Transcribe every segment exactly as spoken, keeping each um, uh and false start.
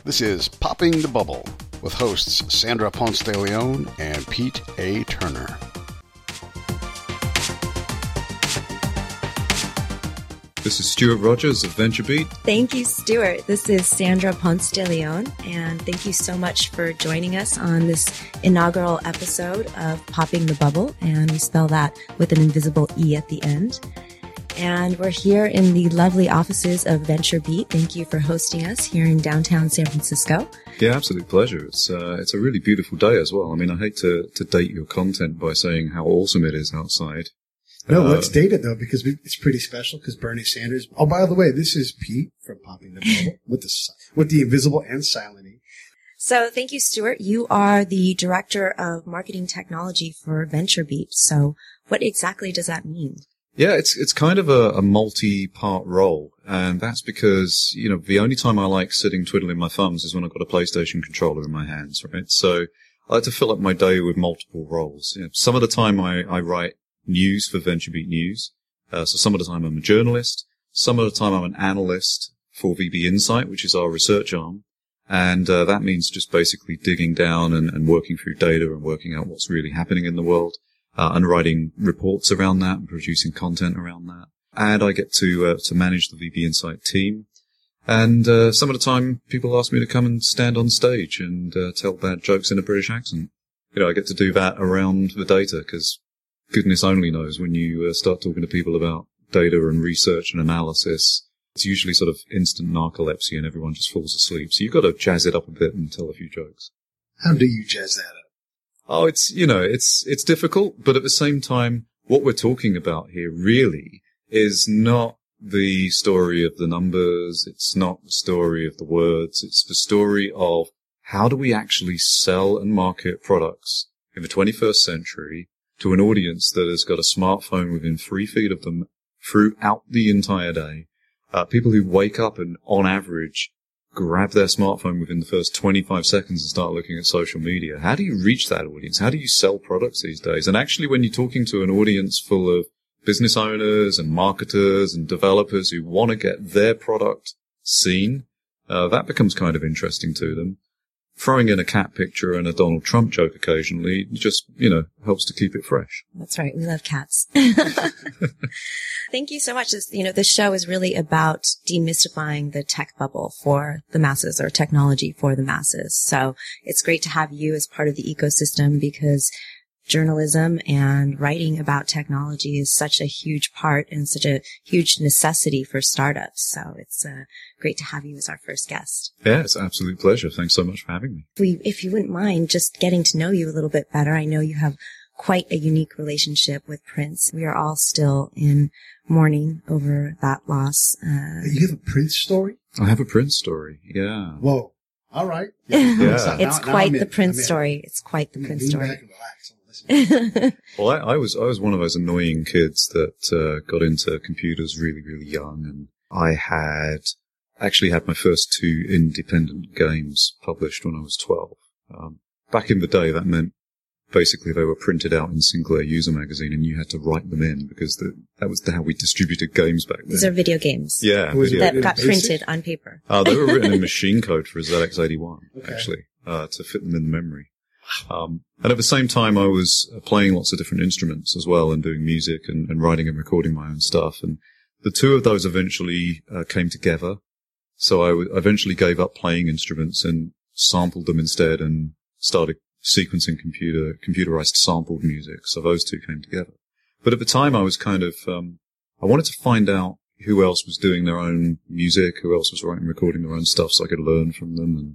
This is Popping the Bubble with hosts Sandra Ponce de Leon and Pete A. Turner. This is Stuart Rogers of VentureBeat. Thank you, Stuart. This is Sandra Ponce de Leon, and thank you so much for joining us on this inaugural episode of Popping the Bubble, and we spell that with an invisible E at the end. And we're here in the lovely offices of VentureBeat. Thank you for hosting us here in downtown San Francisco. Yeah, absolute pleasure. It's uh, it's a really beautiful day as well. I mean, I hate to, to date your content by saying how awesome it is outside. No, uh, let's date it, though, because we, it's pretty special, because Bernie Sanders... Oh, by the way, this is Pete from Popping the Bubble with the, with the invisible and silent E. So thank you, Stuart. You are the Director of Marketing Technology for VentureBeat. So what exactly does that mean? Yeah, it's it's kind of a, a multi-part role, and that's because, you know, the only time I like sitting twiddling my thumbs is when I've got a PlayStation controller in my hands, right? So I like to fill up my day with multiple roles. You know, some of the time I, I write news for VentureBeat News. Uh, so some of the time I'm a journalist. Some of the time I'm an analyst for V B Insight, which is our research arm. And uh, that means just basically digging down and, and working through data and working out what's really happening in the world. Uh, and writing reports around that and producing content around that. And I get to uh, to manage the V B Insight team. And uh, some of the time, people ask me to come and stand on stage and uh, tell bad jokes in a British accent. You know, I get to do that around the data because goodness only knows when you uh, start talking to people about data and research and analysis, it's usually sort of instant narcolepsy and everyone just falls asleep. So you've got to jazz it up a bit and tell a few jokes. How do you jazz that up? Oh, it's, you know, it's, it's difficult, but at the same time, what we're talking about here really is not the story of the numbers. It's not the story of the words. It's the story of how do we actually sell and market products in the twenty-first century to an audience that has got a smartphone within three feet of them throughout the entire day. Uh, people who wake up and on average grab their smartphone within the first twenty-five seconds and start looking at social media. How do you reach that audience? How do you sell products these days? And actually, when you're talking to an audience full of business owners and marketers and developers who want to get their product seen, uh, that becomes kind of interesting to them. Throwing in a cat picture and a Donald Trump joke occasionally just, you know, helps to keep it fresh. That's right. We love cats. Thank you so much. This, you know, this show is really about demystifying the tech bubble for the masses, or technology for the masses. So it's great to have you as part of the ecosystem, because journalism and writing about technology is such a huge part and such a huge necessity for startups. So it's uh, great to have you as our first guest. Yeah, it's an absolute pleasure. Thanks so much for having me. If, we, if you wouldn't mind just getting to know you a little bit better, I know you have quite a unique relationship with Prince. We are all still in mourning over that loss. Uh, you have a Prince story? I have a Prince story, yeah. Whoa. All right. Yeah. yeah. It's now, quite now the Prince story. It's quite the Prince story. Back and relax. Well, I, I was I was one of those annoying kids that uh, got into computers really, really young, and I had actually had my first two independent games published when I was twelve. Um, back in the day, that meant basically they were printed out in Sinclair User Magazine, and you had to write them in because the, that was the, how we distributed games back then. These are video games. Yeah, video that games. got Basic? printed on paper. Uh, they were written in machine code for a Z X eighty-one, Okay. actually, uh, to fit them in memory. Um, and at the same time, I was playing lots of different instruments as well and doing music and, and writing and recording my own stuff. And the two of those eventually uh, came together. So I w- eventually gave up playing instruments and sampled them instead and started sequencing computer, computerized sampled music. So those two came together. But at the time, I was kind of, um, I wanted to find out who else was doing their own music, who else was writing and recording their own stuff so I could learn from them. And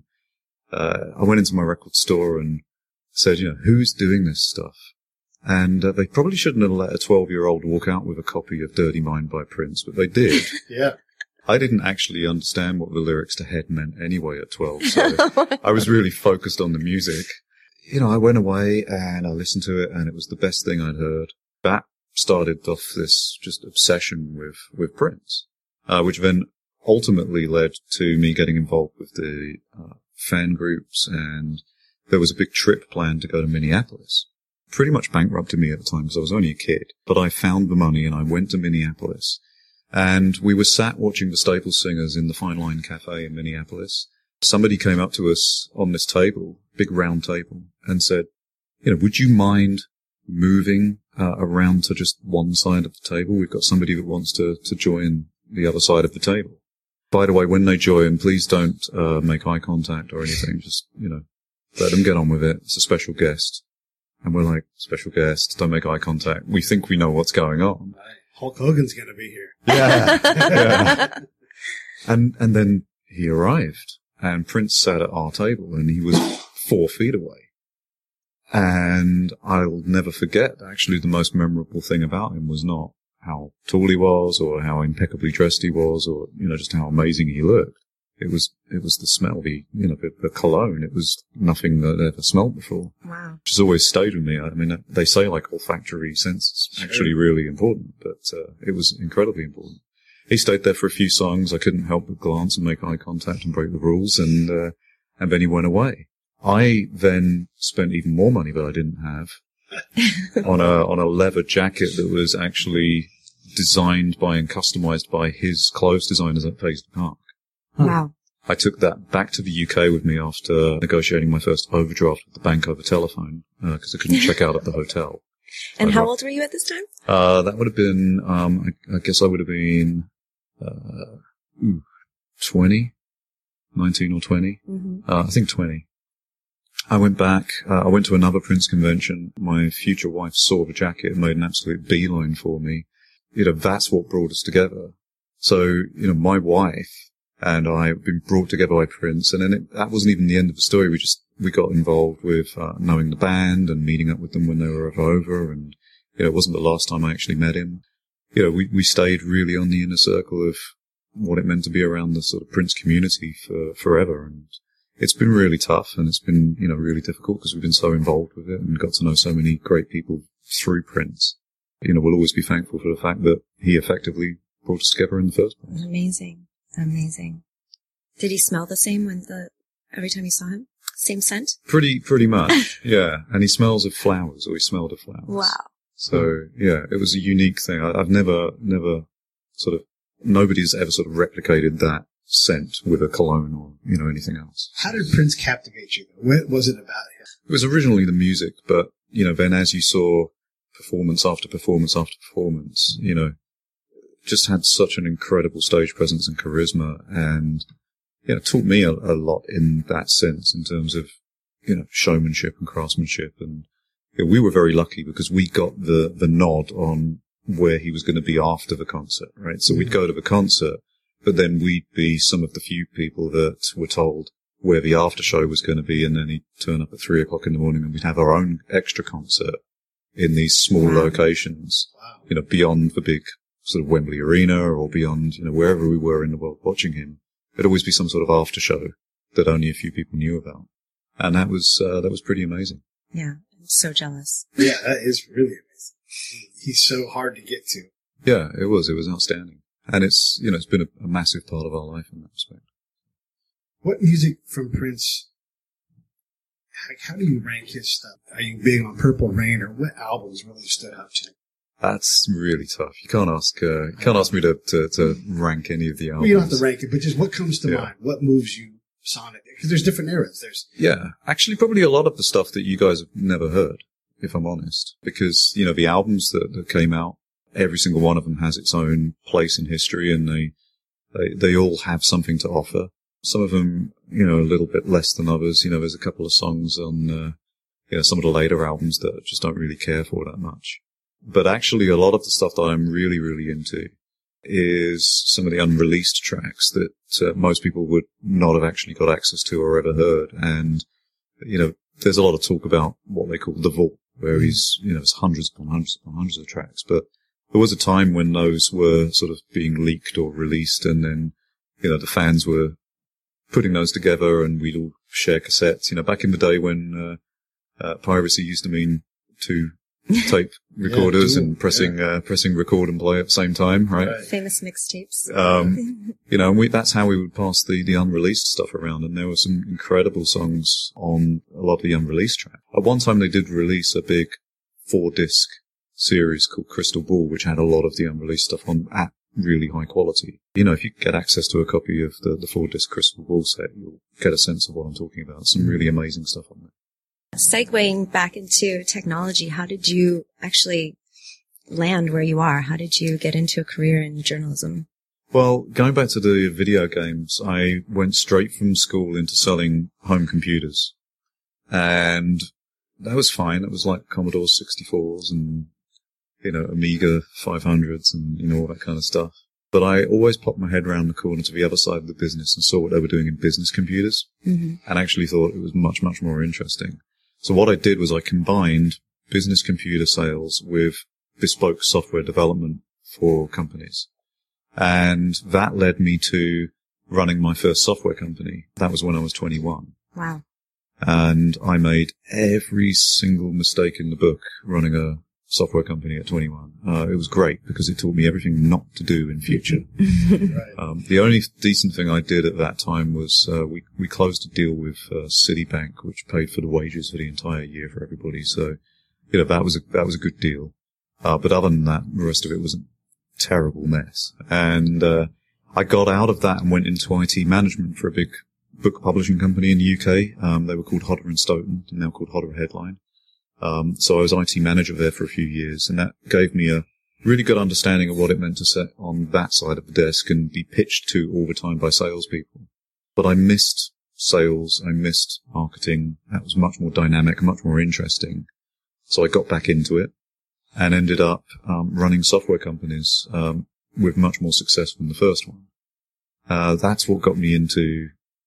uh, I went into my record store and said, you know, who's doing this stuff? And uh, they probably shouldn't have let a twelve-year-old walk out with a copy of Dirty Mind by Prince, but they did. Yeah. I didn't actually understand what the lyrics to Head meant anyway at twelve, so I was really focused on the music. You know, I went away and I listened to it, and it was the best thing I'd heard. That started off this just obsession with, with Prince, uh, which then ultimately led to me getting involved with the uh, fan groups, and there was a big trip planned to go to Minneapolis. Pretty much bankrupted me at the time because I was only a kid, but I found the money and I went to Minneapolis. And we were sat watching the Staples Singers in the Fine Line Cafe in Minneapolis, somebody came up to us on this table, big round table, and said, you know, would you mind moving uh, around to just one side of the table? We've got somebody that wants to, to join the other side of the table. By the way, when they join, please don't uh, make eye contact or anything. Just, you know, let them get on with it. It's a special guest. And we're like, special guest, don't make eye contact. We think we know what's going on. Right. Hulk Hogan's going to be here. Yeah. yeah. And, and then he arrived, and Prince sat at our table, and he was four feet away. And I'll never forget, actually, the most memorable thing about him was not how tall he was or how impeccably dressed he was or, you know, just how amazing he looked. It was, it was the smell, the, you know, the, the cologne. It was nothing that I'd ever smelled before. Wow. Which has always stayed with me. I mean, they say like olfactory sense is Sure. actually really important, but, uh, it was incredibly important. He stayed there for a few songs. I couldn't help but glance and make eye contact and break the rules, and, uh, and then he went away. I then spent even more money that I didn't have on a, on a leather jacket that was actually designed by and customized by his clothes designers at Paisley Park. Wow. I took that back to the U K with me after negotiating my first overdraft with the bank over telephone, because uh, I couldn't check out at the hotel. And I'd how ra- old were you at this time? Uh, that would have been, um, I, I guess I would have been, uh, ooh, twenty, nineteen or twenty. Mm-hmm. Uh, I think twenty. I went back, uh, I went to another Prince convention. My future wife saw the jacket and made an absolute beeline for me. You know, that's what brought us together. So, you know, my wife and I have been brought together by Prince, and then it, that wasn't even the end of the story. We just, we got involved with, uh, knowing the band and meeting up with them when they were over, and, you know, it wasn't the last time I actually met him. You know, we, we stayed really on the inner circle of what it meant to be around the sort of Prince community for forever, and it's been really tough, and it's been, you know, really difficult because we've been so involved with it and got to know so many great people through Prince. You know, we'll always be thankful for the fact that he effectively brought us together in the first place. Amazing. Amazing. Did he smell the same when the, every time you saw him? Same scent? Pretty, pretty much. Yeah. And he smells of flowers, or he smelled of flowers. Wow. So, yeah, it was a unique thing. I, I've never, never sort of, nobody's ever sort of replicated that scent with a cologne or, you know, anything else. How did Prince captivate you? What was it about him? It was originally the music, but, you know, then as you saw performance after performance after performance, you know, just had such an incredible stage presence and charisma, and, you know, taught me a, a lot in that sense in terms of, you know, showmanship and craftsmanship. And you know, we were very lucky because we got the, the nod on where he was going to be after the concert, right? So mm-hmm. we'd go to the concert, but then we'd be some of the few people that were told where the after show was going to be, and then he'd turn up at three o'clock in the morning and we'd have our own extra concert in these small wow. locations, wow. you know, beyond the big sort of Wembley Arena or beyond, you know, wherever we were in the world watching him. There'd always be some sort of after show that only a few people knew about. And that was, uh, that was pretty amazing. Yeah. I'm so jealous. Yeah, that is really amazing. He's so hard to get to. Yeah, it was. It was outstanding. And it's, you know, it's been a, a massive part of our life in that respect. What music from Prince, how, how do you rank his stuff? Are you big on Purple Rain, or what albums really stood out to you? That's really tough. You can't ask, uh, you can't ask me to, to, to rank any of the albums. Well, you don't have to rank it, but just what comes to yeah. mind? What moves you sonically? Because there's different eras. There's Yeah. Actually, probably a lot of the stuff that you guys have never heard, if I'm honest. Because, you know, the albums that, that came out, every single one of them has its own place in history, and they, they, they all have something to offer. Some of them, you know, a little bit less than others. You know, there's a couple of songs on, uh, you know, some of the later albums that I just don't really care for that much. But actually, a lot of the stuff that I'm really, really into is some of the unreleased tracks that uh, most people would not have actually got access to or ever heard. And, you know, there's a lot of talk about what they call the vault, where he's, you know, it's hundreds upon hundreds upon hundreds of tracks. But there was a time when those were sort of being leaked or released, and then, you know, the fans were putting those together, and we'd all share cassettes. You know, back in the day when uh, uh piracy used to mean two tape recorders yeah, and pressing yeah. uh, pressing record and play at the same time, right? right. Famous mixtapes. Um, you know, and we, that's how we would pass the, the unreleased stuff around, and there were some incredible songs on a lot of the unreleased tracks. At one time, they did release a big four-disc series called Crystal Ball, which had a lot of the unreleased stuff on at really high quality. You know, if you get access to a copy of the, the four disc Crystal Ball set, you'll get a sense of what I'm talking about. Some really amazing stuff on there. Segueing back into technology, how did you actually land where you are? How did you get into a career in journalism? Well, going back to the video games, I went straight from school into selling home computers. And that was fine. It was like Commodore sixty-fours and, you know, Amiga five hundreds and, you know, all that kind of stuff. But I always popped my head around the corner to the other side of the business and saw what they were doing in business computers, mm-hmm. and actually thought it was much, much more interesting. So what I did was I combined business computer sales with bespoke software development for companies. And that led me to running my first software company. That was when I was twenty-one. Wow. And I made every single mistake in the book running a software company at twenty-one. Uh, it was great because it taught me everything not to do in future. Right. Um, the only decent thing I did at that time was uh, we, we closed a deal with uh, Citibank, which paid for the wages for the entire year for everybody. So, you know, that was a, that was a good deal. Uh, but other than that, the rest of it was a terrible mess. And, uh, I got out of that and went into I T management for a big book publishing company in the U K. Um, they were called Hodder and Stoughton, and now called Hodder Headline. Um, so I was I T manager there for a few years, and that gave me a really good understanding of what it meant to sit on that side of the desk and be pitched to all the time by salespeople. But I missed sales. I missed marketing. That was much more dynamic, much more interesting. So I got back into it and ended up um, running software companies um, with much more success than the first one. Uh, that's what got me into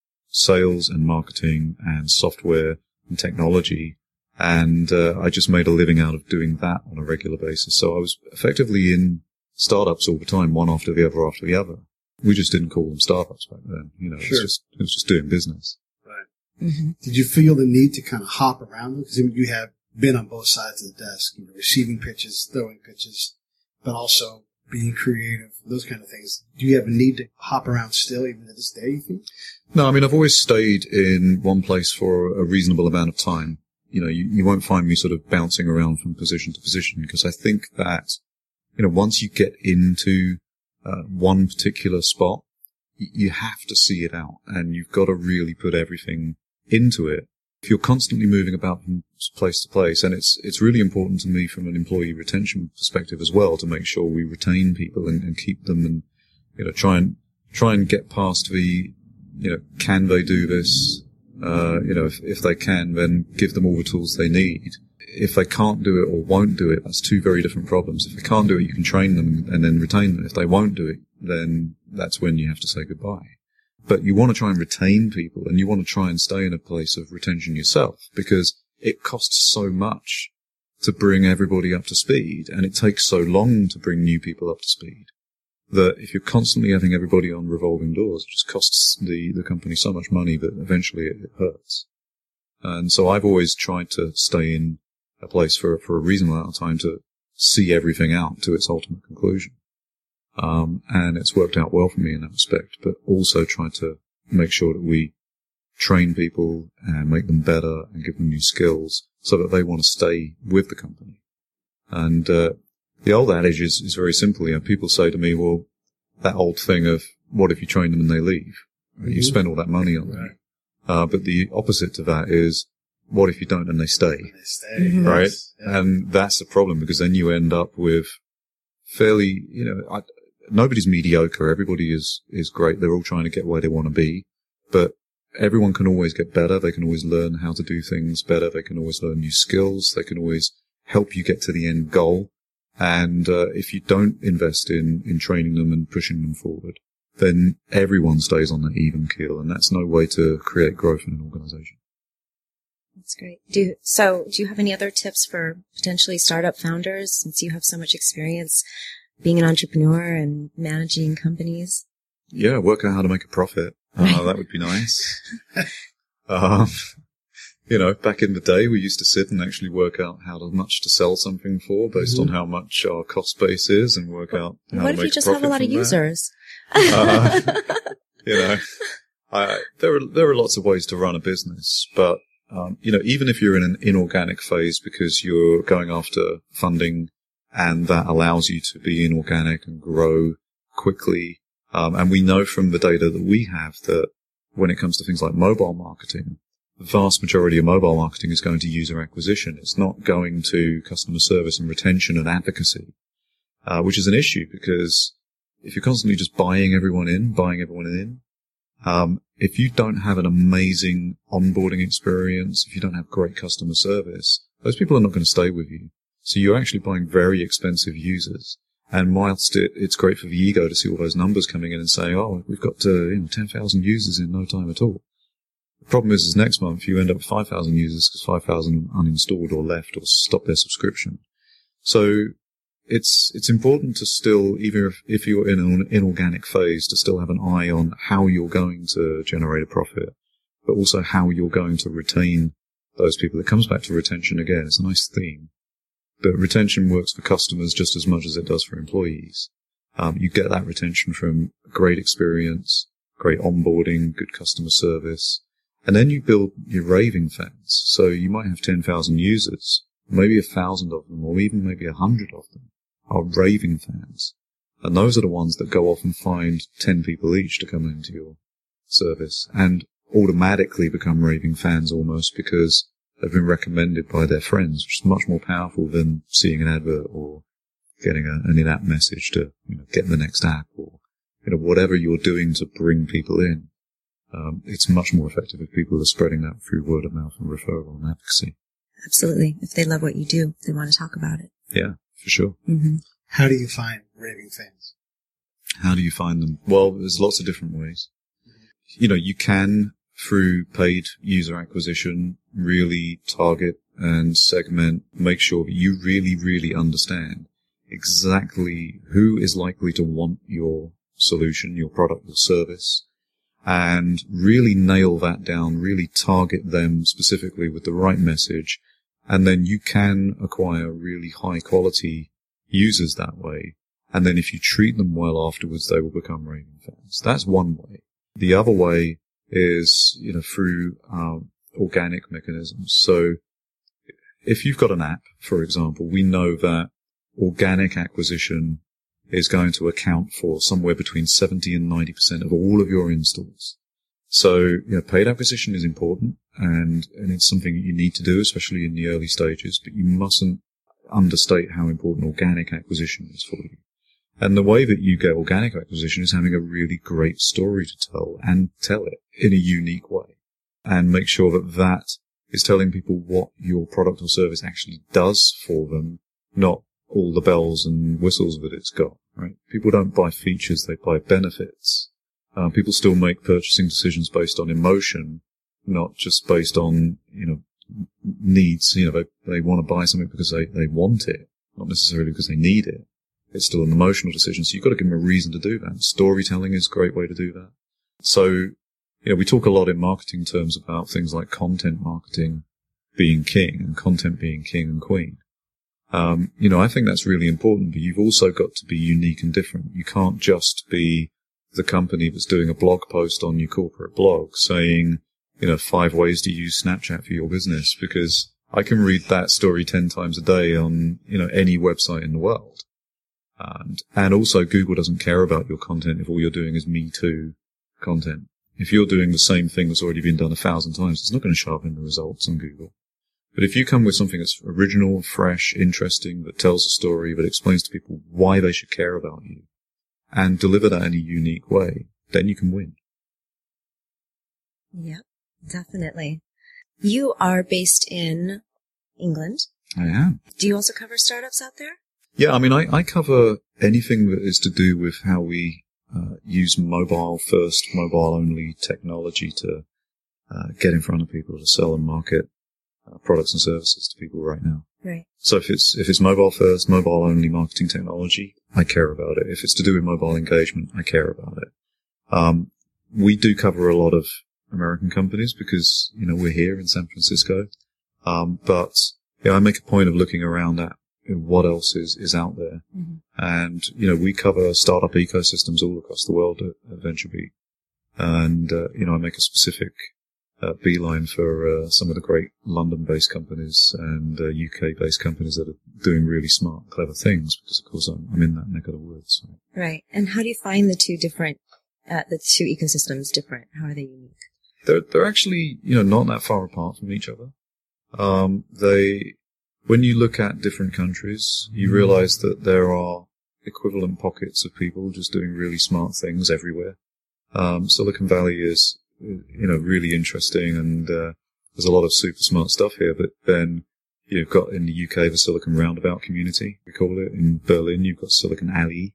sales and marketing and software and technology. And uh, I just made a living out of doing that on a regular basis. So I was effectively in startups all the time, one after the other after the other. We just didn't call them startups back then. You know, sure. it was just it was just doing business. Right. Mm-hmm. Did you feel the need to kind of hop around? Because you have been on both sides of the desk, you know, receiving pitches, throwing pitches, but also being creative, those kind of things. Do you have a need to hop around still, even to this day, you think? No, I mean, I've always stayed in one place for a reasonable amount of time. You know, you, you won't find me sort of bouncing around from position to position, because I think that, you know, once you get into uh, one particular spot, y- you have to see it out, and you've got to really put everything into it. If you're constantly moving about from place to place, and it's it's really important to me from an employee retention perspective as well, to make sure we retain people and, and keep them, and, you know, try and try and get past the, you know, can they do this? Uh, you know, if, if they can, then give them all the tools they need. If they can't do it or won't do it, that's two very different problems. If they can't do it, you can train them and then retain them. If they won't do it, then that's when you have to say goodbye. But you want to try and retain people, and you want to try and stay in a place of retention yourself, because it costs so much to bring everybody up to speed, and it takes so long to bring new people up to speed, that if you're constantly having everybody on revolving doors, it just costs the, the company so much money that eventually it, it hurts. And so I've always tried to stay in a place for, for a reasonable amount of time to see everything out to its ultimate conclusion. Um, and it's worked out well for me in that respect, but also try to make sure that we train people and make them better and give them new skills so that they want to stay with the company. And, uh, the old adage is, is very simple. You know, people say to me, well, that old thing of, what if you train them and they leave? Mm-hmm. You spend all that money on them. Right. Uh, but the opposite to that is, what if you don't and they stay? They stay, mm-hmm. Right? Yes. Yeah. And that's the problem, because then you end up with fairly, you know, I, nobody's mediocre. Everybody is, is great. They're all trying to get where they want to be, but everyone can always get better. They can always learn how to do things better. They can always learn new skills. They can always help you get to the end goal. And uh, if you don't invest in, in training them and pushing them forward, then everyone stays on that even keel, and that's no way to create growth in an organization. That's great. Do so. Do you have any other tips for potentially startup founders, since you have so much experience being an entrepreneur and managing companies? Yeah, work out how to make a profit. Uh, that would be nice. um, You know, back in the day, we used to sit and actually work out how much to sell something for based mm-hmm. on how much our cost base is, and work out how what to if make you just a have a lot of users? Uh, you know, I, there are there are lots of ways to run a business, but um, you know, even if you're in an inorganic phase because you're going after funding, and that allows you to be inorganic and grow quickly. Um, and we know from the data that we have that when it comes to things like mobile marketing, the vast majority of mobile marketing is going to user acquisition. It's not going to customer service and retention and advocacy, uh, which is an issue because if you're constantly just buying everyone in, buying everyone in, um, if you don't have an amazing onboarding experience, if you don't have great customer service, those people are not going to stay with you. So you're actually buying very expensive users. And whilst it, it's great for the ego to see all those numbers coming in and saying, oh, we've got uh, you know, ten thousand users in no time at all. The problem is, is next month you end up with five thousand users because five thousand uninstalled or left or stopped their subscription. So it's it's important to still, even if, if you're in an inorganic phase, to still have an eye on how you're going to generate a profit, but also how you're going to retain those people. It comes back to retention again. It's a nice theme. But retention works for customers just as much as it does for employees. Um, you get that retention from great experience, great onboarding, good customer service. And then you build your raving fans. So you might have ten thousand users, maybe a thousand of them, or even maybe a hundred of them are raving fans. And those are the ones that go off and find ten people each to come into your service and automatically become raving fans almost because they've been recommended by their friends, which is much more powerful than seeing an advert or getting a, an in-app message to, you know, get the next app or, you know, whatever you're doing to bring people in. Um, it's much more effective if people are spreading that through word of mouth and referral and advocacy. Absolutely. If they love what you do, they want to talk about it. Yeah, for sure. Mm-hmm. How do you find raving fans? How do you find them? Well, there's lots of different ways. You know, you can, through paid user acquisition, really target and segment, make sure that you really, really understand exactly who is likely to want your solution, your product or service, and really nail that down, really target them specifically with the right message, and then you can acquire really high quality users that way. And then if you treat them well afterwards, they will become raving fans. That's one way. The other way is, you know, through um, organic mechanisms. So if you've got an app, for example, we know that organic acquisition is going to account for somewhere between seventy and ninety percent of all of your installs. So, you know, paid acquisition is important and, and it's something that you need to do, especially in the early stages, but you mustn't understate how important organic acquisition is for you. And the way that you get organic acquisition is having a really great story to tell and tell it in a unique way and make sure that that is telling people what your product or service actually does for them, not all the bells and whistles that it's got, right? People don't buy features, they buy benefits. Uh, people still make purchasing decisions based on emotion, not just based on, you know, needs. You know, they, they want to buy something because they, they want it, not necessarily because they need it. It's still an emotional decision, so you've got to give them a reason to do that. Storytelling is a great way to do that. So, you know, we talk a lot in marketing terms about things like content marketing being king and content being king and queen. Um, you know, I think that's really important, but you've also got to be unique and different. You can't just be the company that's doing a blog post on your corporate blog saying, you know, five ways to use Snapchat for your business, because I can read that story ten times a day on, you know, any website in the world. And, and also Google doesn't care about your content if all you're doing is Me Too content. If you're doing the same thing that's already been done a thousand times, it's not going to show up in the results on Google. But if you come with something that's original, fresh, interesting, that tells a story, that explains to people why they should care about you, and deliver that in a unique way, then you can win. Yep, definitely. You are based in England. I am. Do you also cover startups out there? Yeah, I mean, I, I cover anything that is to do with how we uh, use mobile-first, mobile-only technology to uh, get in front of people, to sell and market uh, products and services to people right now. Right. So if it's if it's mobile-first, mobile-only marketing technology, I care about it. If it's to do with mobile engagement, I care about it. Um, we do cover a lot of American companies because, you know, we're here in San Francisco. Um, but yeah, I make a point of looking around at what else is, is out there. Mm-hmm. And, you know, we cover startup ecosystems all across the world at, at VentureBeat. And, uh, you know, I make a specific uh, beeline for uh, some of the great London-based companies and uh, U K-based companies that are doing really smart, clever things, because, of course, I'm, I'm in that neck of the woods. So. Right. And how do you find the two different, uh, the two ecosystems different? How are they unique? They're, they're actually, you know, not that far apart from each other. Um, they, when you look at different countries, you realize that there are equivalent pockets of people just doing really smart things everywhere. Um, Silicon Valley is, you know, really interesting, and uh, there's a lot of super smart stuff here. But then you've got in the U K the Silicon Roundabout community, we call it. In Berlin, you've got Silicon Alley.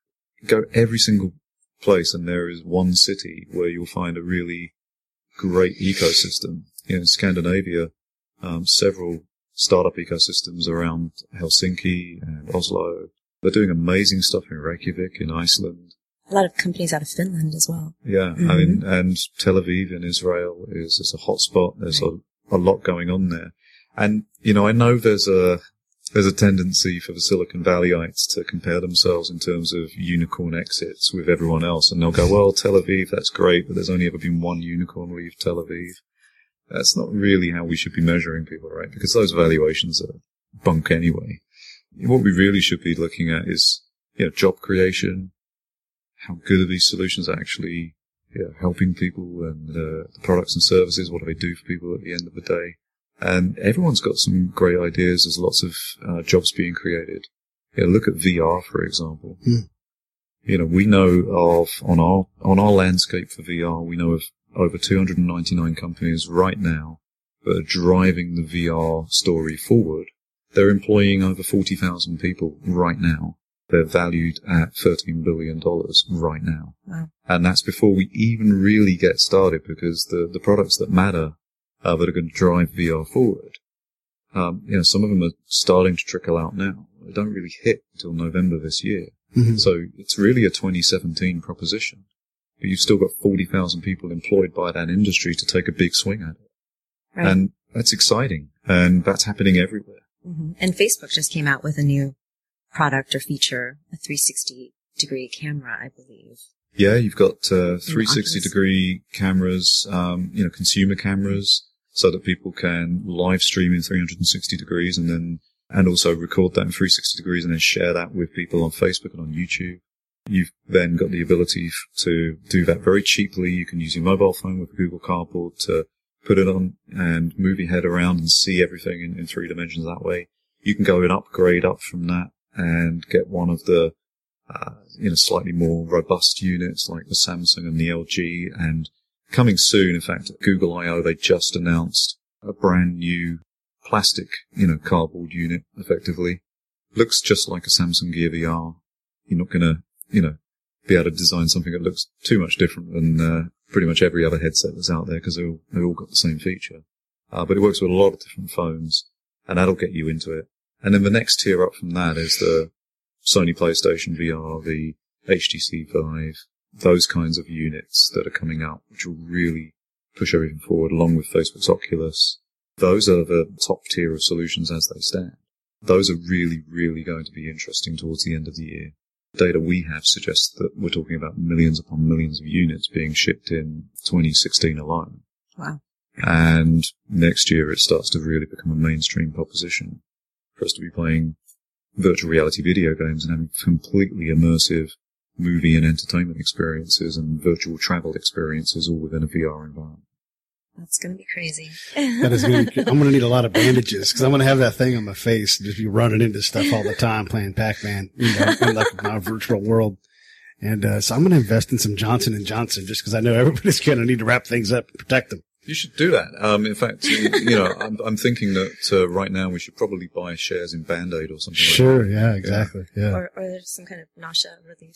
Go every single place, and there is one city where you'll find a really great ecosystem. You know, in Scandinavia, um, several startup ecosystems around Helsinki and Oslo. They're doing amazing stuff in Reykjavik, in Iceland. A lot of companies out of Finland as well. Yeah, mm-hmm. I mean, and Tel Aviv in Israel is, is a hot spot. There's right. a, a lot going on there. And, you know, I know there's a, there's a tendency for the Silicon Valleyites to compare themselves in terms of unicorn exits with everyone else. And they'll go, well, Tel Aviv, that's great, but there's only ever been one unicorn leave Tel Aviv. That's not really how we should be measuring people, right? Because those valuations are bunk anyway. What we really should be looking at is, you know, job creation. How good are these solutions actually, you know, helping people, and uh, the products and services? What do they do for people at the end of the day? And everyone's got some great ideas. There's lots of uh, jobs being created. You know, look at V R, for example. Hmm. You know, we know of, on our, on our landscape for V R, we know of over two hundred ninety-nine companies right now that are driving the V R story forward. They're employing over forty thousand people right now. They're valued at thirteen billion dollars right now. Wow. And that's before we even really get started, because the, the products that matter uh, that are going to drive V R forward, um, you know, some of them are starting to trickle out now. They don't really hit until November this year. Mm-hmm. So it's really a twenty seventeen proposition. But you've still got forty thousand people employed by that industry to take a big swing at it. Right. And that's exciting. And that's happening everywhere. Mm-hmm. And Facebook just came out with a new product or feature, a three sixty degree camera, I believe. Yeah, you've got uh, three sixty degree cameras, um, you know, consumer cameras, so that people can live stream in three hundred sixty degrees, and then and also record that in three sixty degrees, and then share that with people on Facebook and on YouTube. You've then got the ability to do that very cheaply. You can use your mobile phone with Google Cardboard to put it on and move your head around and see everything in, in three dimensions that way. You can go and upgrade up from that and get one of the, uh, you know, slightly more robust units like the Samsung and the L G. And coming soon, in fact, at Google I O, they just announced a brand new plastic, you know, cardboard unit, effectively. Looks just like a Samsung Gear V R. You're not going to, you know, be able to design something that looks too much different than uh, pretty much every other headset that's out there, because they've all, they've all got the same feature. Uh, but it works with a lot of different phones, and that'll get you into it. And then the next tier up from that is the Sony PlayStation V R, the H T C Vive, those kinds of units that are coming out, which will really push everything forward, along with Facebook's Oculus. Those are the top tier of solutions as they stand. Those are really, really going to be interesting towards the end of the year. The data we have suggests that we're talking about millions upon millions of units being shipped in twenty sixteen alone. Wow. And next year it starts to really become a mainstream proposition for us to be playing virtual reality video games and having completely immersive movie and entertainment experiences and virtual travel experiences all within a V R environment. That's going to be crazy. That is going to be, I'm going to need a lot of bandages, because I'm going to have that thing on my face and just be running into stuff all the time playing Pac-Man, you know, in like my virtual world. And, uh, so I'm going to invest in some Johnson and Johnson, just because I know everybody's going to need to wrap things up and protect them. You should do that. Um, in fact, you, you know, I'm, I'm thinking that uh, right now we should probably buy shares in Band-Aid or something. Sure, like that. yeah, exactly, yeah. yeah. Or, or there's some kind of nausea relief.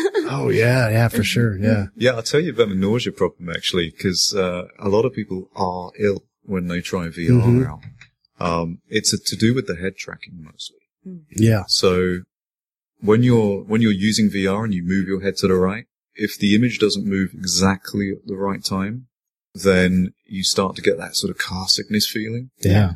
Oh yeah, yeah, for sure, yeah. Yeah, I'll tell you about the nausea problem actually, because uh, a lot of people are ill when they try V R mm-hmm. out. Um, it's a, to do with the head tracking mostly. Yeah. So when you're when you're using V R and you move your head to the right, if the image doesn't move exactly at the right time, then you start to get that sort of car sickness feeling. Yeah.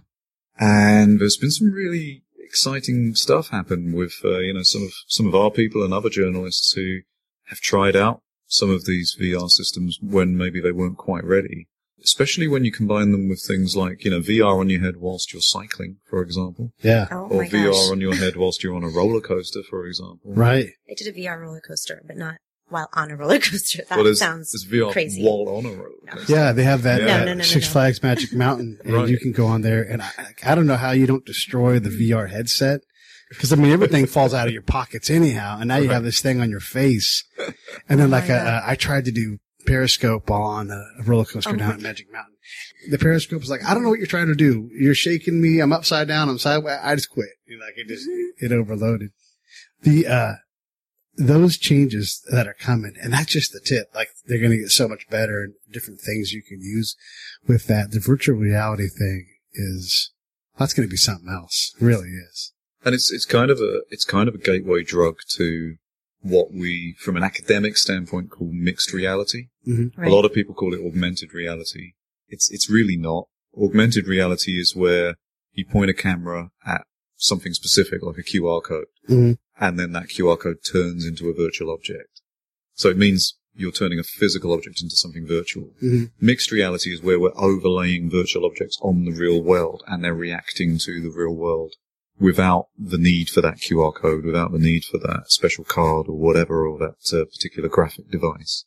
And there's been some really exciting stuff happen with, uh, you know, some of, some of our people and other journalists who have tried out some of these V R systems when maybe they weren't quite ready. especially when you combine them with things like, you know, V R on your head whilst you're cycling, for example. Yeah. Oh Or my V R gosh. on your head whilst you're on a roller coaster, for example. Right. I did a V R roller coaster, but not while on a roller coaster. That well, there's, sounds there's V R crazy. while on a roller coaster. Yeah, they have that Yeah. No, uh, no, no, no, Six no. Flags Magic Mountain, and Right. you can go on there. And I, I don't know how you don't destroy the V R headset, because I mean everything falls out of your pockets anyhow, and now you Right. have this thing on your face. And then, Oh like, my uh, God. I tried to do Periscope on a, a roller coaster Oh down my at Magic Mountain. The Periscope was like, I don't know what you're trying to do. You're shaking me. I'm upside down. I'm sideways. I just quit. You know, like it just it overloaded. The uh those changes that are coming, and that's just the tip. Like, they're going to get so much better and different things you can use with that. The virtual reality thing is, that's going to be something else. It really is. And it's, it's kind of a, it's kind of a gateway drug to what we, from an academic standpoint, call mixed reality. Mm-hmm. Right. A lot of people call it augmented reality. It's, it's really not. Augmented reality is where you point a camera at something specific, like a Q R code, Mm-hmm. and then that Q R code turns into a virtual object. So it means you're turning a physical object into something virtual. Mm-hmm. Mixed reality is where we're overlaying virtual objects on the real world, and they're reacting to the real world without the need for that Q R code, without the need for that special card or whatever, or that uh, particular graphic device.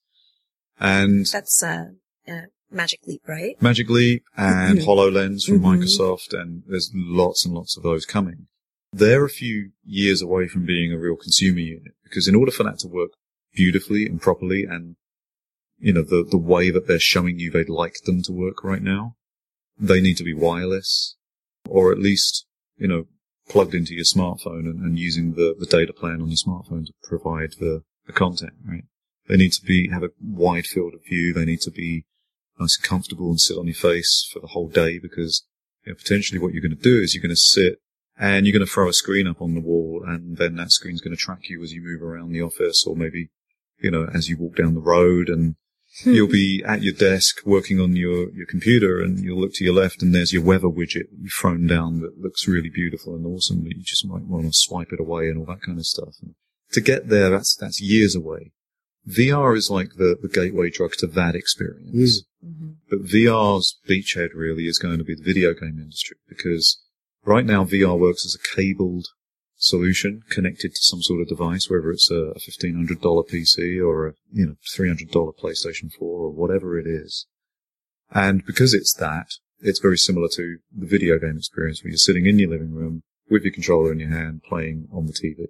And That's uh, uh, Magic Leap, right? Magic Leap and HoloLens from Mhm. Microsoft, and there's lots and lots of those coming. They're a few years away from being a real consumer unit, because in order for that to work beautifully and properly, and, you know, the, the way that they're showing you they'd like them to work right now, they need to be wireless, or at least, you know, plugged into your smartphone and, and using the, the data plan on your smartphone to provide the, the content, right? They need to be, have a wide field of view. They need to be nice and comfortable and sit on your face for the whole day, because, you know, potentially what you're going to do is you're going to sit and you're going to throw a screen up on the wall, and then that screen's going to track you as you move around the office, or maybe, you know, as you walk down the road, and you'll be at your desk working on your, your computer, and you'll look to your left and there's your weather widget you've thrown down that looks really beautiful and awesome, but you just might want to swipe it away and all that kind of stuff. And to get there, that's, that's years away. V R is like the, the gateway drug to that experience. Mm-hmm. But V R's beachhead really is going to be the video game industry, because right now V R works as a cabled solution connected to some sort of device, whether it's a fifteen hundred dollars P C or a, you know, three hundred dollars PlayStation four or whatever it is. And because it's that, it's very similar to the video game experience where you're sitting in your living room with your controller in your hand playing on the T V.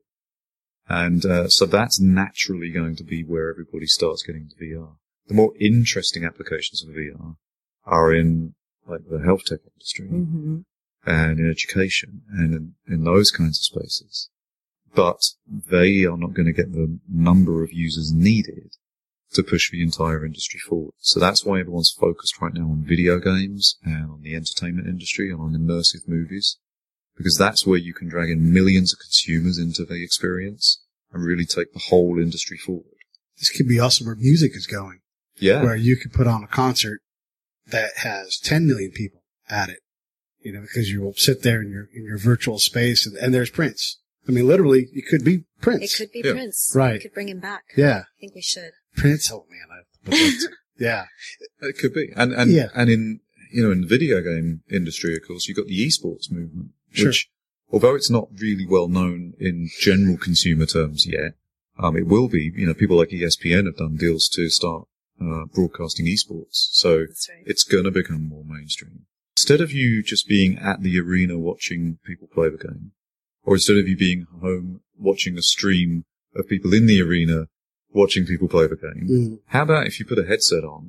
And uh, so that's naturally going to be where everybody starts getting into V R. The more interesting applications of V R are in like the health tech industry Mm-hmm. and in education and in, in those kinds of spaces. But they are not going to get the number of users needed to push the entire industry forward. So that's why everyone's focused right now on video games and on the entertainment industry and on immersive movies, because that's where you can drag in millions of consumers into the experience and really take the whole industry forward. This could be also where music is going, Yeah. where you could put on a concert that has ten million people at it, you know, because you will sit there in your, in your virtual space, and, and there's Prince. I mean, literally, it could be Prince. It could be Yeah. Prince. Right. We could bring him back. Yeah. I think we should. Prince. Oh man, I would love to. Yeah. It could be. And, and, Yeah. and in, you know, in the video game industry, of course, you've got the esports movement, Sure. which, although it's not really well known in general consumer terms yet, um, it will be. You know, people like E S P N have done deals to start, uh, broadcasting esports. So That's right. it's gonna become more mainstream. Instead of you just being at the arena watching people play the game, or instead of you being home watching a stream of people in the arena watching people play the game, Mm. how about if you put a headset on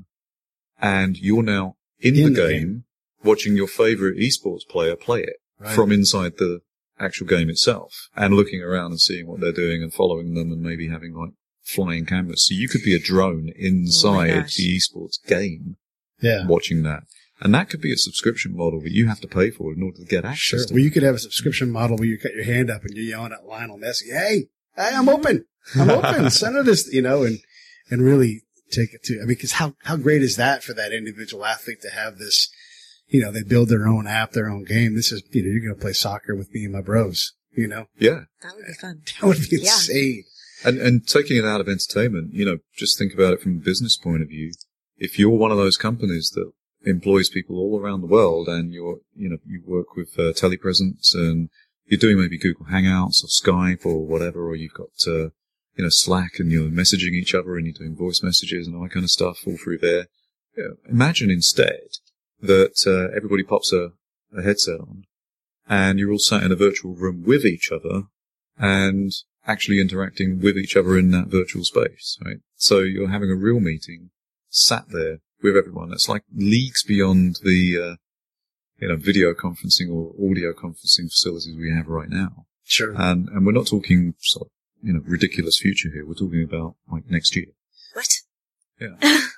and you're now in, In the, the game, game. watching your favorite esports player play it Right. from inside the actual game itself, and looking around and seeing what they're doing and following them, and maybe having like flying cameras. So you could be a drone inside gosh. the esports game Yeah. watching that. And that could be a subscription model that you have to pay for in order to get access Sure. to. Well, you could have a subscription model where you cut your hand up and you're yelling at Lionel Messi, "Hey, hey, I'm open. I'm open. Send her this," you know, and, and really take it to, I mean, cause how, how great is that for that individual athlete to have this, you know, they build their own app, their own game. This is, you know, you're going to play soccer with me and my bros, you know, Yeah. That would be fun. that would be Yeah. insane. And, and taking it out of entertainment, you know, just think about it from a business point of view. If you're one of those companies that employs people all around the world, and you're, you know, you work with uh, telepresence, and you're doing maybe Google Hangouts or Skype or whatever, or you've got, uh, you know, Slack, and you're messaging each other, and you're doing voice messages and all that kind of stuff all through there. Yeah, imagine instead that uh, everybody pops a, a headset on, and you're all sat in a virtual room with each other, and actually interacting with each other in that virtual space, right? So you're having a real meeting, sat there with everyone. That's like leagues beyond the, uh, you know, video conferencing or audio conferencing facilities we have right now. Sure. And, and we're not talking sort of, you know, ridiculous future here. We're talking about like next year. What? Yeah.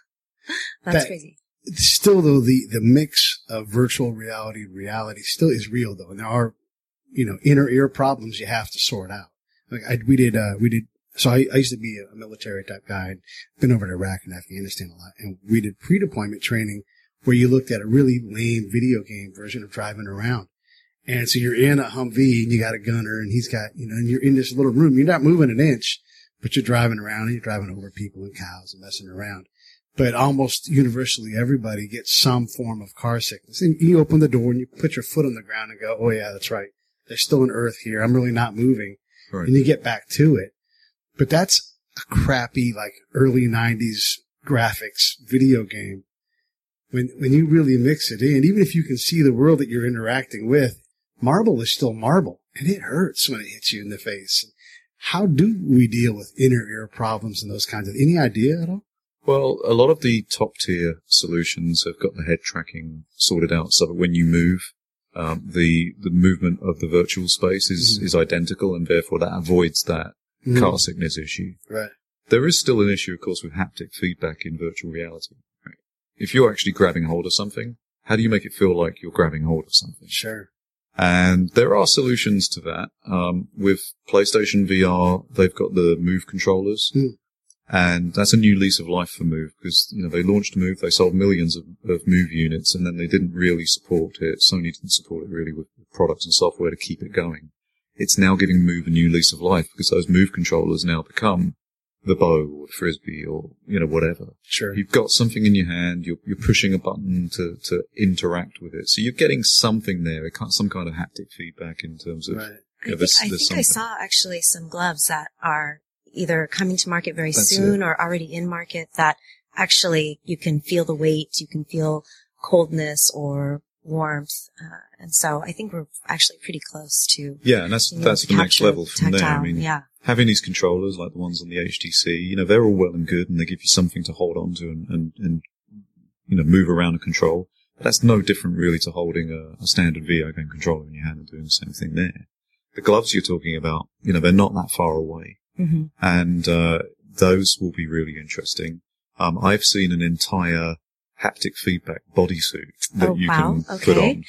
That's that, crazy. Still though, the, the mix of virtual reality and reality still is real though. And there are, you know, inner ear problems you have to sort out. Like I, we did, uh, we did, so I, I used to be a military type guy. I'd been over to Iraq and Afghanistan a lot. And we did pre-deployment training where you looked at a really lame video game version of driving around. And so you're in a Humvee and you got a gunner and he's got, you know, and you're in this little room. You're not moving an inch, but you're driving around and you're driving over people and cows and messing around. But almost universally, everybody gets some form of car sickness. And you open the door and you put your foot on the ground and go, oh yeah, that's right. There's still an earth here. I'm really not moving. Right. And you get back to it. But that's a crappy, like early nineties graphics video game. When, when you really mix it in, even if you can see the world that you're interacting with, marble is still marble and it hurts when it hits you in the face. How do we deal with inner ear problems and those kinds of, any idea at all? Well, a lot of the top tier solutions have got the head tracking sorted out so that when you move, um, the, the movement of the virtual space is, mm. is identical, and therefore that avoids that mm. car sickness issue. Right. There is still an issue, of course, with haptic feedback in virtual reality. Right? If you're actually grabbing hold of something, how do you make it feel like you're grabbing hold of something? Sure. And there are solutions to that. Um, with PlayStation V R, they've got the Move controllers. Mm. And that's a new lease of life for Move because, you know, they launched Move, they sold millions of, of Move units, and then they didn't really support it. Sony didn't support it really with products and software to keep it going. It's now giving Move a new lease of life because those Move controllers now become the bow or the frisbee or, you know, whatever. Sure. You've got something in your hand, you're, you're pushing a button to, to interact with it. So you're getting something there, some kind of haptic feedback in terms of, right. you know, I, there's, think, I, there's think I saw actually some gloves that are either coming to market very That's soon it. or already in market that actually you can feel the weight, you can feel coldness or warmth. Uh, and so I think we're actually pretty close to. Yeah, and that's, that's the next level from tactile, there. I mean, yeah. having these controllers like the ones on the H T C, you know, they're all well and good and they give you something to hold on to and, and, and you know, move around and control. But that's no different really to holding a, a standard video game controller in your hand and doing the same thing there. The gloves you're talking about, you know, they're not that far away. Mm-hmm. And, uh, those will be really interesting. Um, I've seen an entire haptic feedback bodysuit that oh, you wow. can okay. put on.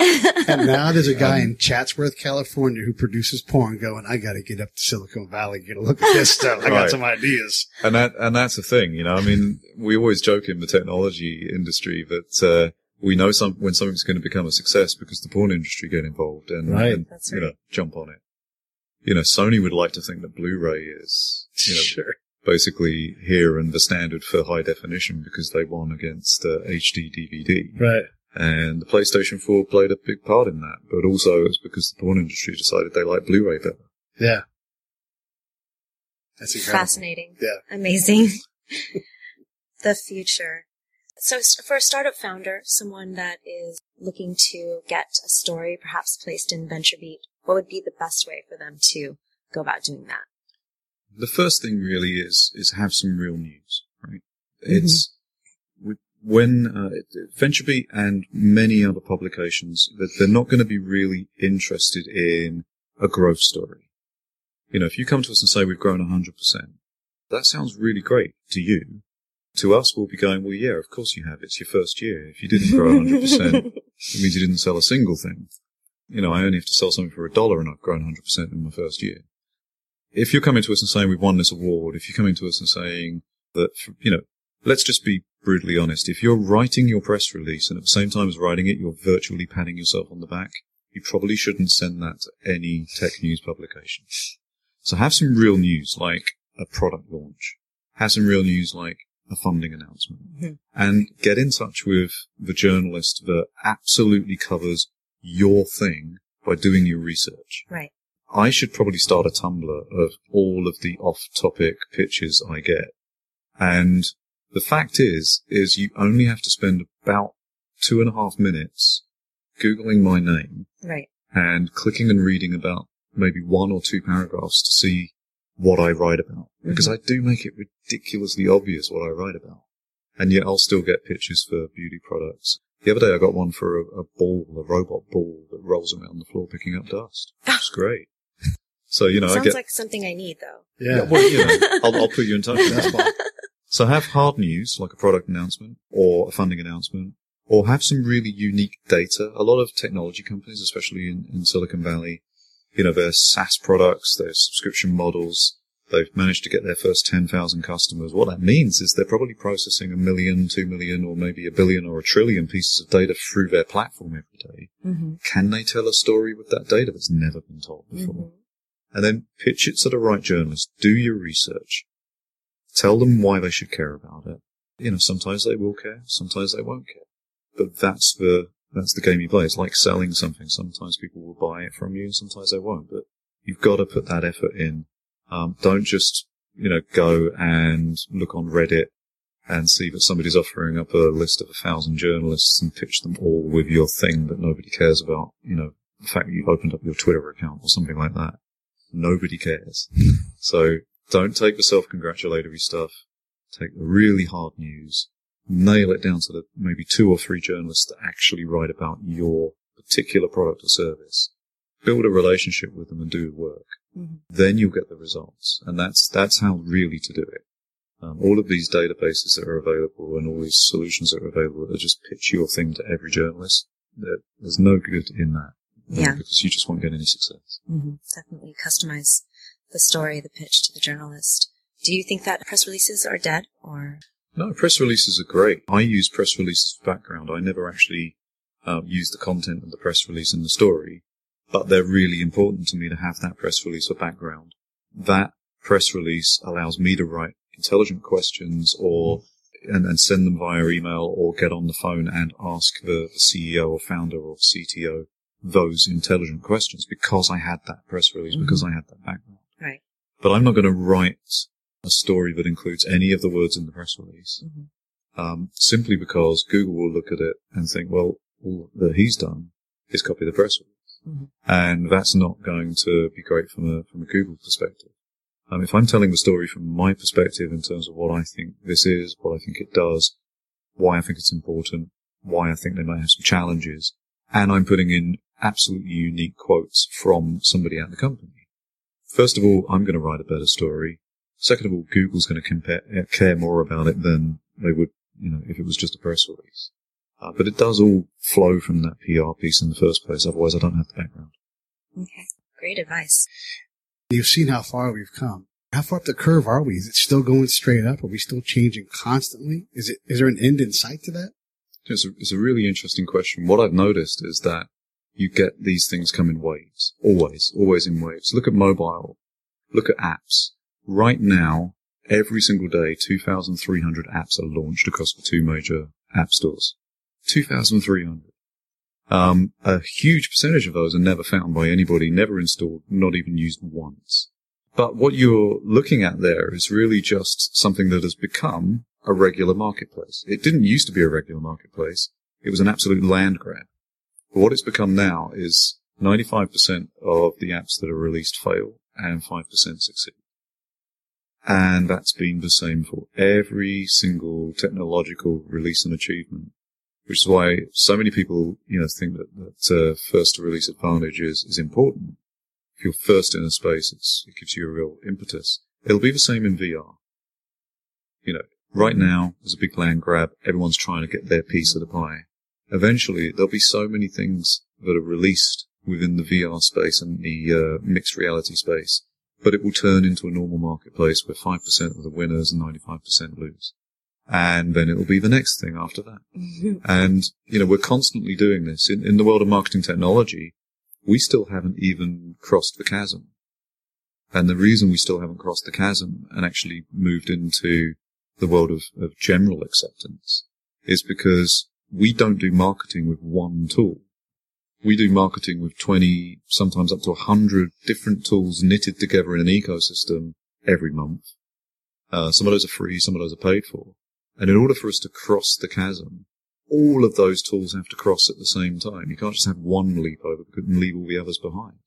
And now there's a guy um, in Chatsworth, California who produces porn going, I gotta get up to Silicon Valley, get a look at this stuff. I got right. some ideas. And that, and that's the thing, you know, I mean, we always joke in the technology industry that, uh, we know some, when something's going to become a success because the porn industry get involved and, right. and That's you right. know, jump on it. You know, Sony would like to think that Blu-ray is, you know, sure. basically here and the standard for high definition because they won against uh, H D D V D. Right. And the PlayStation four played a big part in that, but also it's because the porn industry decided they like Blu-ray better. Yeah. That's incredible. Fascinating. Yeah. Amazing. The future. So for a startup founder, someone that is looking to get a story perhaps placed in VentureBeat, what would be the best way for them to go about doing that? The first thing really is, is have some real news, right? Mm-hmm. It's, when, uh, VentureBeat and many other publications, they're not going to be really interested in a growth story. You know, if you come to us and say we've grown one hundred percent, that sounds really great to you. To us, we'll be going, well, yeah, of course you have. It's your first year. If you didn't grow one hundred percent, it means you didn't sell a single thing. You know, I only have to sell something for a dollar and I've grown one hundred percent in my first year. If you're coming to us and saying we've won this award, if you're coming to us and saying that, you know, let's just be brutally honest. If you're writing your press release and at the same time as writing it, you're virtually patting yourself on the back, you probably shouldn't send that to any tech news publication. So have some real news, like a product launch. Have some real news, like a funding announcement, Mm-hmm. and get in touch with the journalist that absolutely covers your thing by doing your research. Right. I should probably start a Tumblr of all of the off-topic pitches I get. And the fact is, is you only have to spend about two and a half minutes Googling my name. Right. And clicking and reading about maybe one or two paragraphs to see what I write about. Because mm-hmm. I do make it ridiculously obvious what I write about. And yet I'll still get pitches for beauty products. The other day I got one for a, a ball, a robot ball that rolls around the floor picking up dust. It's great. So, you know, Sounds I get... like something I need, though. Yeah. yeah well, you know, I'll, I'll put you in touch with that. So have hard news, like a product announcement or a funding announcement, or have some really unique data. A lot of technology companies, especially in, in Silicon Valley, you know, their SaaS products, their subscription models, they've managed to get their first ten thousand customers. What that means is they're probably processing a million, two million, or maybe a billion or a trillion pieces of data through their platform every day. Mm-hmm. Can they tell a story with that data that's never been told before? Mm-hmm. And then pitch it to the right journalist. Do your research. Tell them why they should care about it. You know, sometimes they will care, sometimes they won't care. But that's the, that's the game you play. It's like selling something. Sometimes people will buy it from you and sometimes they won't. But you've got to put that effort in. Um, don't just, you know, go and look on Reddit and see that somebody's offering up a list of a thousand journalists and pitch them all with your thing that nobody cares about. You know, the fact that you've opened up your Twitter account or something like that. Nobody cares. So don't take the self-congratulatory stuff. Take the really hard news. Nail it down to the maybe two or three journalists that actually write about your particular product or service. Build a relationship with them and do the work. Mm-hmm. Then you'll get the results. And that's, that's how really to do it. Um, all of these databases that are available and all these solutions that are available that just pitch your thing to every journalist, there's no good in that. Yeah. Because you just won't get any success. Mm-hmm. Definitely customize the story, the pitch to the journalist. Do you think that press releases are dead or? No, press releases are great. I use press releases for background. I never actually um, use the content of the press release in the story, but they're really important to me to have that press release for background. That press release allows me to write intelligent questions or and, and send them via email or get on the phone and ask the, the C E O or founder or C T O those intelligent questions because I had that press release, mm-hmm. because I had that background. Right. But I'm not going to write a story that includes any of the words in the press release, mm-hmm. um, simply because Google will look at it and think, well, all that he's done is copy the press release. Mm-hmm. And that's not going to be great from a, from a Google perspective. Um, if I'm telling the story from my perspective in terms of what I think this is, what I think it does, why I think it's important, why I think they might have some challenges, and I'm putting in absolutely unique quotes from somebody at the company. First of all, I'm going to write a better story. Second of all, Google's going to compare, care more about it than they would, you know, if it was just a press release. Uh, but it does all flow from that P R piece in the first place. Otherwise, I don't have the background. Okay. Great advice. You've seen how far we've come. How far up the curve are we? Is it still going straight up? Are we still changing constantly? Is it, is there an end in sight to that? It's a, it's a really interesting question. What I've noticed is that you get these things come in waves. Always, always in waves. Look at mobile. Look at apps. Right now, every single day, two thousand three hundred apps are launched across the two major app stores. two thousand three hundred. Um, a huge percentage of those are never found by anybody, never installed, not even used once. But what you're looking at there is really just something that has become a regular marketplace. It didn't used to be a regular marketplace. It was an absolute land grab. But what it's become now is ninety-five percent of the apps that are released fail and five percent succeed. And that's been the same for every single technological release and achievement, which is why so many people, you know, think that, that uh, first to release advantage is, is important. If you're first in a space, it's, it gives you a real impetus. It'll be the same in V R. You know, right now, there's a big land grab. Everyone's trying to get their piece of the pie. Eventually, there'll be so many things that are released within the V R space and the uh, mixed reality space, but it will turn into a normal marketplace where five percent of the winners and ninety-five percent lose. And then it'll be the next thing after that. Mm-hmm. And, you know, we're constantly doing this. In, in the world of marketing technology, we still haven't even crossed the chasm. And the reason we still haven't crossed the chasm and actually moved into the world of, of general acceptance is because we don't do marketing with one tool. We do marketing with twenty, sometimes up to one hundred different tools knitted together in an ecosystem every month. Uh, some of those are free, some of those are paid for. And in order for us to cross the chasm, all of those tools have to cross at the same time. You can't just have one leap over and leave all the others behind.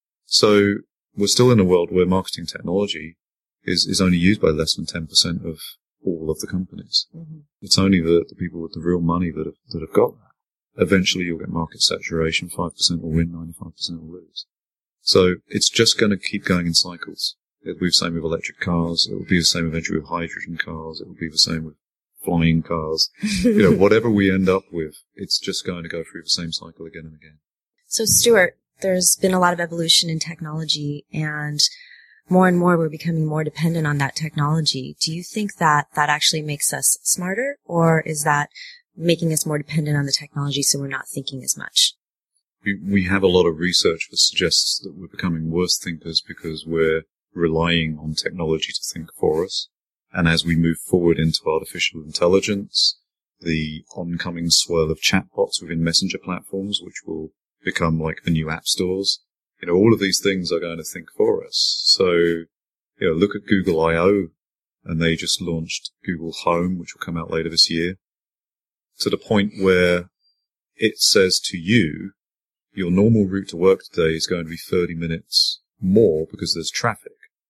So we're still in a world where marketing technology is, is only used by less than ten percent of all of the companies. Mm-hmm. It's only the, the people with the real money that have, that have got that. Eventually you'll get market saturation. five percent will win, ninety-five percent will lose. So it's just going to keep going in cycles. It'll be the same with electric cars. It will be the same eventually with hydrogen cars. It will be the same with flying cars. You know, whatever we end up with, it's just going to go through the same cycle again and again. So, Stuart, there's been a lot of evolution in technology, and more and more we're becoming more dependent on that technology. Do you think that that actually makes us smarter, or is that making us more dependent on the technology so we're not thinking as much? We, we have a lot of research that suggests that we're becoming worse thinkers because we're relying on technology to think for us. And as we move forward into artificial intelligence, the oncoming swirl of chatbots within messenger platforms, which will become like the new app stores, you know, all of these things are going to think for us. So, you know, look at Google I O, and they just launched Google Home, which will come out later this year, to the point where it says to you, your normal route to work today is going to be thirty minutes more because there's traffic.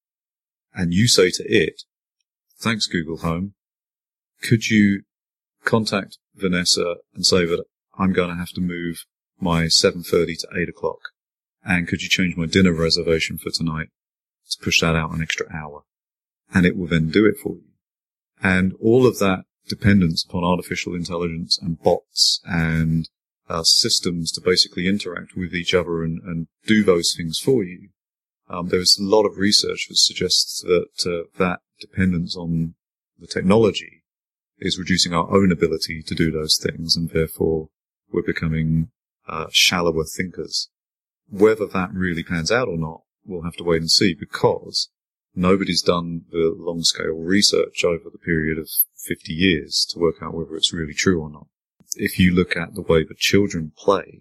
And you say to it, thanks, Google Home, could you contact Vanessa and say that I'm going to have to move my seven thirty to eight o'clock? And could you change my dinner reservation for tonight to push that out an extra hour? And it will then do it for you. And all of that dependence upon artificial intelligence and bots and uh, systems to basically interact with each other and, and do those things for you. Um, there's a lot of research that suggests that uh, that dependence on the technology is reducing our own ability to do those things, and therefore we're becoming uh, shallower thinkers. Whether that really pans out or not, we'll have to wait and see, because nobody's done the long-scale research over the period of fifty years to work out whether it's really true or not. If you look at the way that children play,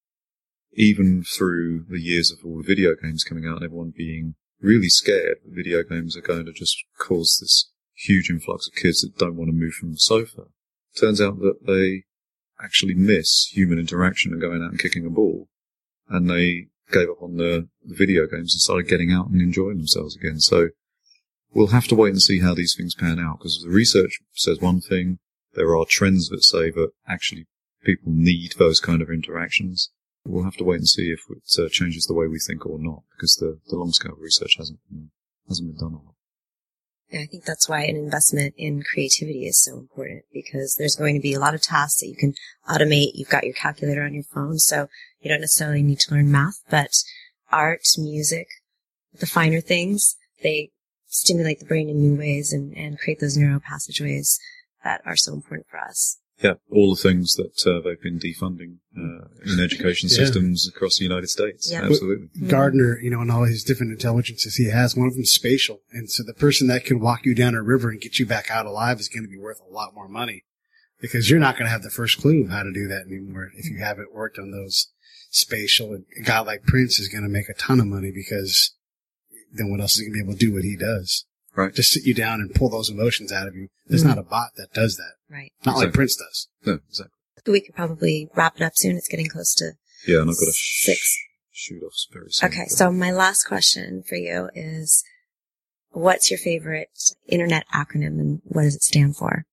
even through the years of all the video games coming out and everyone being really scared that video games are going to just cause this huge influx of kids that don't want to move from the sofa, turns out that they actually miss human interaction and going out and kicking a ball. And they gave up on the, the video games and started getting out and enjoying themselves again. So we'll have to wait and see how these things pan out, because the research says one thing. There are trends that say that actually people need those kind of interactions. We'll have to wait and see if it uh, changes the way we think or not, because the, the long-scale research hasn't been, hasn't been done on it. Yeah, I think that's why an investment in creativity is so important, because there's going to be a lot of tasks that you can automate. You've got your calculator on your phone, so you don't necessarily need to learn math, but art, music, the finer things, they stimulate the brain in new ways and, and create those neural passageways that are so important for us. Yeah, all the things that uh, they've been defunding uh, in education yeah. systems across the United States. Yeah. Absolutely. Gardner, you know, and all his different intelligences he has, one of them is spatial. And so the person that can walk you down a river and get you back out alive is going to be worth a lot more money, because you're not going to have the first clue of how to do that anymore if you haven't worked on those spatial. And a guy like Prince is going to make a ton of money, because then what else is he going to be able to do what he does? Right. Just sit you down and pull those emotions out of you. There's mm-hmm. not a bot that does that. Right. Not exactly. like Prince does. No, exactly. We could probably wrap it up soon. It's getting close to Yeah, and I've got to six. Sh- shoot off very soon. Okay, so my last question for you is, what's your favorite internet acronym and what does it stand for?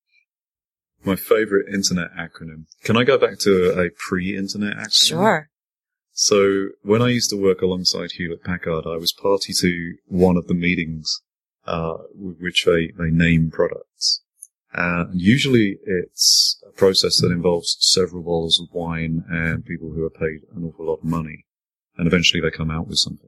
My favorite internet acronym. Can I go back to a pre-internet acronym? Sure. So when I used to work alongside Hewlett Packard, I was party to one of the meetings uh with which they, they name products. Uh, and usually it's a process that involves several bottles of wine and people who are paid an awful lot of money. And eventually they come out with something.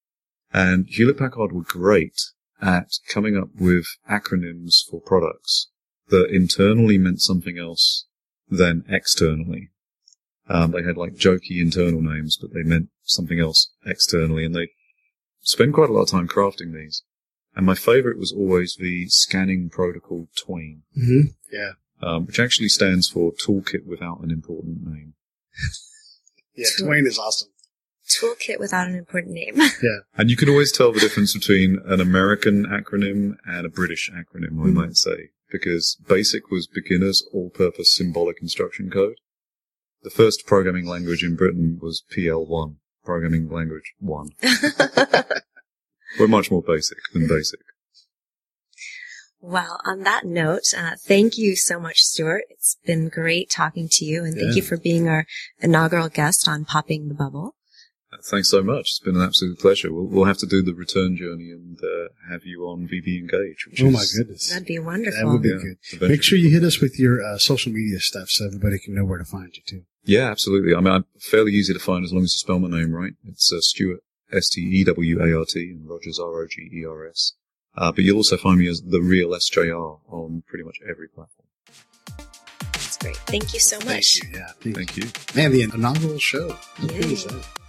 And Hewlett Packard were great at coming up with acronyms for products that internally meant something else than externally. Um, they had like jokey internal names, but they meant something else externally, and they spend quite a lot of time crafting these. And my favorite was always the Scanning Protocol Twain, Mm-hmm. Yeah. um, which actually stands for Toolkit Without an Important Name. Yeah, Tool- Twain is awesome. Toolkit without an important name. Yeah. And you could always tell the difference between an American acronym and a British acronym, we Mhm. might say, because BASIC was Beginner's All-Purpose Symbolic Instruction Code. The first programming language in Britain was P L one, Programming Language one. We're much more basic than BASIC. Well, on that note, uh, thank you so much, Stuart. It's been great talking to you, and thank Yeah. you for being our inaugural guest on Popping the Bubble. Uh, Thanks so much. It's been an absolute pleasure. We'll, we'll have to do the return journey and uh, have you on V B Engage. Which Oh is, my goodness. That'd be wonderful. That would be Yeah, good. eventually. Make sure you hit us with your uh, social media stuff so everybody can know where to find you too. Yeah, absolutely. I mean, I'm fairly easy to find as long as you spell my name right. It's uh, Stuart, S T E W A R T, and Rogers, R O G E R S. Uh, but you'll also find me as the real S J R on pretty much every platform. That's great. Thank you so much. Thank you. Yeah. Thank, Thank you. you. Man, the inaugural show. How Yeah. cool is that?